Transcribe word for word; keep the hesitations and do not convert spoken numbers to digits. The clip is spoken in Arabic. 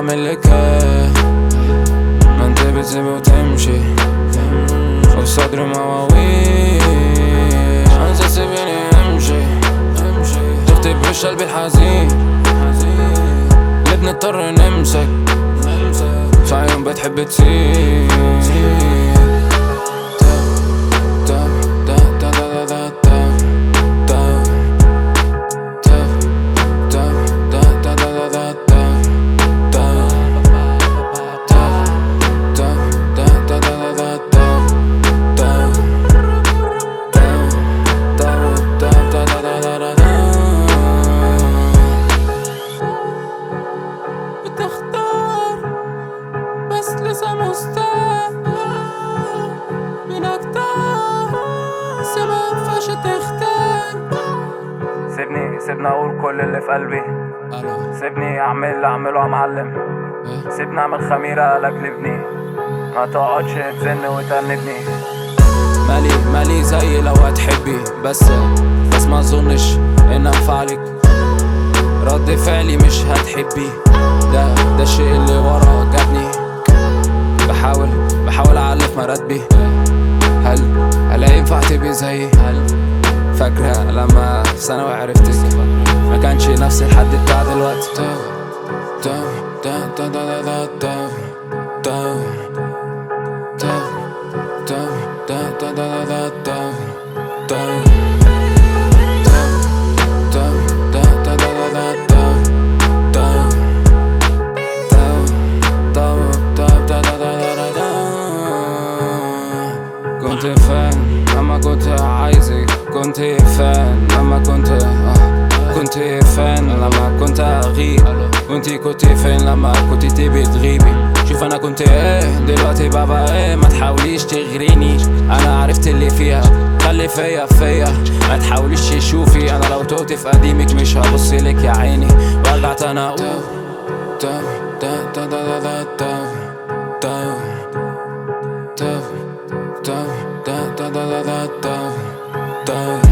بعمل لك ايه؟ ما انت بتسيب وتمشي وصدري مواويل انسى سيبيني امشي تكتب وش قلبي الحزين اللي بنضطر نمسك في عيون بتحب تسيب بتختار بس لسه مستاء من أكتر سبب فاش تختار. سيبني سيبني اقول كل اللي في قلبي، سيبني اعمل اللي اعمله يا معلم، سيبني اعمل خميرة لاجل ابني، ما تقعدش تزن وتأنبني. مالي مالي زي لو هتحبي بس بس ما اظنش ان انفعلك، رد فعلي مش هتحبي، ده ده الشيء اللي ورا جابني. بحاول بحاول اعلف مراتبي، هل هل ينفع تبقي زيي؟ هل فاكرة لما في ثانوي عرفتك ما كانش نفس الحد بتاع دلوقتي؟ كنت فان لما كنت عايزك، كنت فان لما كنت آه. كنت فان لما كنت اغيب، كنت كنت فين لما كنت تبي تغيبي؟ شوف انا كنت ايه دلوقتي بابا ايه، ما تحاوليش تغريني، انا عرفت اللي فيها، خلي فيا فيا ما تحاوليش تشوفي، انا لو توقت في قديمك مش هبصلك يا عيني وارجع تاني اقول Dove